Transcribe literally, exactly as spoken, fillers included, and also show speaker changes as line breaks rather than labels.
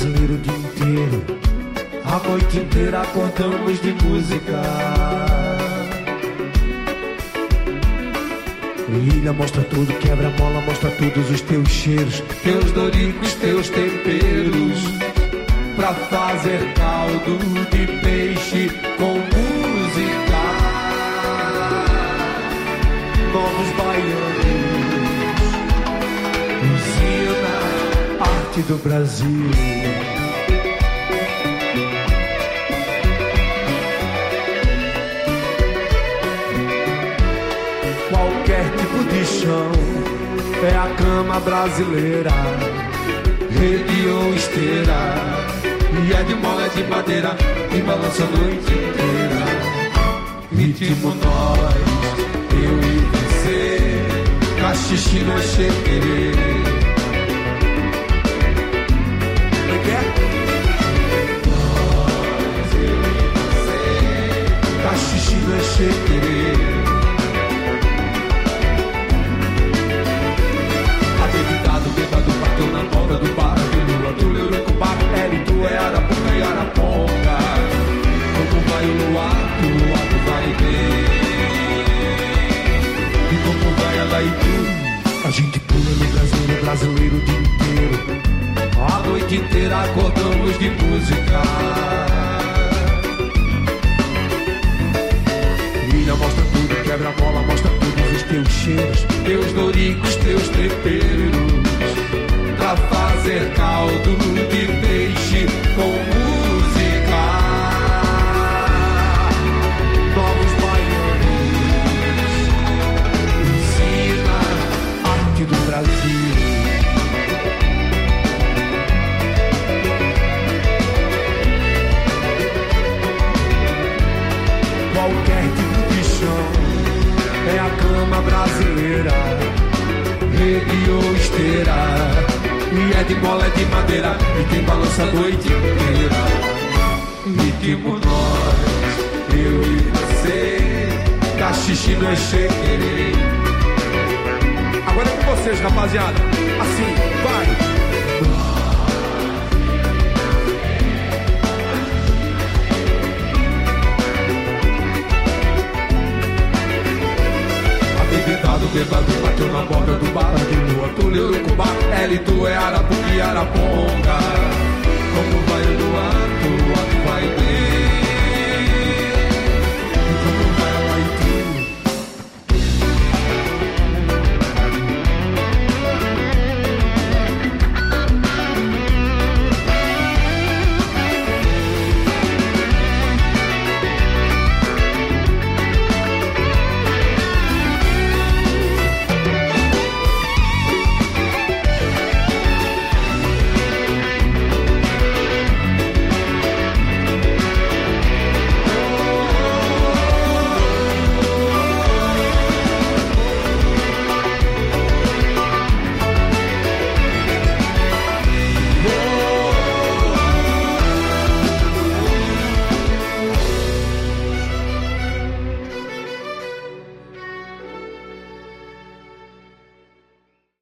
brasileiro o dia inteiro. A noite inteira acordamos de música. Ilha mostra tudo, quebra-mola mostra todos os teus cheiros, teus doricos, teus temperos, pra fazer caldo de peixe com música. Novos baianos, usina, arte do Brasil. Qualquer tipo de chão é a cama brasileira, rede ou esteira, e é de mola, é de madeira, e balança a noite inteira. Ritmo nós, eu e você, caxixi no xequerê. Como é que é? Nós, eu e você, caxixi no xequerê. Bêbado, bateu na moda do bar, do lua, do Leurucubá, L, tu é Arapuca e Araponga. Como vai o luar, o luar tu vai ver. E como vai ela e tu? A gente pula no brasileiro, brasileiro o dia inteiro. A noite inteira acordamos de música. Ilha mostra tudo, quebra-mola mostra todos os teus cheiros, teus doricos, teus temperos, pra fazer caldo de peixe com música. Novos baianos, ensina arte do Brasil. Qualquer tipo de chão é a cama brasileira, rede ou esteira, e é de mola, é de madeira, e tem balança a noite inteira. Ritmo nós, eu e você, caxixi no é xequerê. Agora é com vocês, rapaziada. Assim, vai! Bebado, bebado, bateu na borda do bar, do lua, tu Leurucubá, L, tu é Arapuca e Araponga. Como vai o